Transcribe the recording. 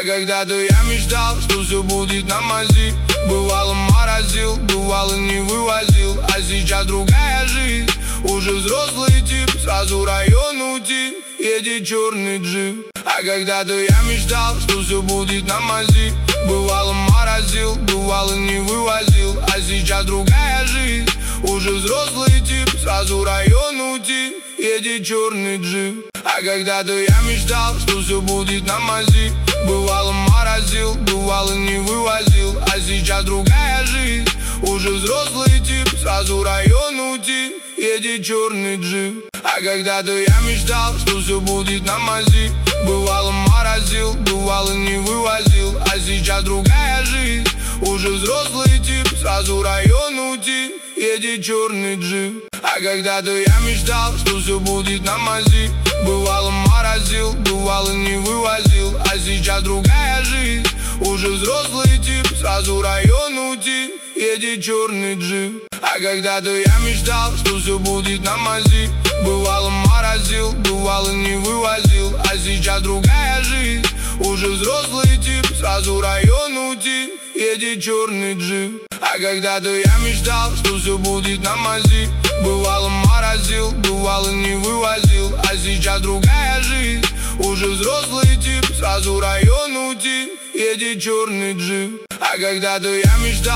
когда-то я мечтал, что все будет на мази. Бывало морозил, бывало не вывозил. А сейчас другая жизнь, уже взрослый тип. Сразу район уйти, едет черный джип. А когда-то я мечтал, что все будет на мази. Бывало морозил, бывало не вывозил. А сейчас другая жизнь, уже взрослый тип. Сразу район уйти, едет черный джип. А когда-то я мечтал, что все будет на мази. Бывало морозил, бывало не вывозил. А сейчас другая жизнь, уже взрослый тип. Сразу район уйти, едет черный джип. А когда-то я мечтал, что все будет на мази. Бывало морозил, бывало не вывозил. А сейчас другая жизнь, уже взрослый тип. Сразу район уйти, едет черный джип. А когда-то я мечтал, что все будет на мази. Бывало морозил, бывало не вывозил. А сейчас другая жизнь, уже взрослый тип. Сразу район уйти, едет черный джип. А когда-то я мечтал, что все будет на мази. Бывало морозил, бывало не вывозил. А сейчас другая жизнь, уже взрослый тип. Сразу район уйти, едет черный джип. А когда-то я мечтал, что все будет на мази. Бывало морозил, бывало не вывозил. А сейчас другая жизнь, уже взрослый тип. Сразу район уйти, едет черный джип. А когда-то я мечтал.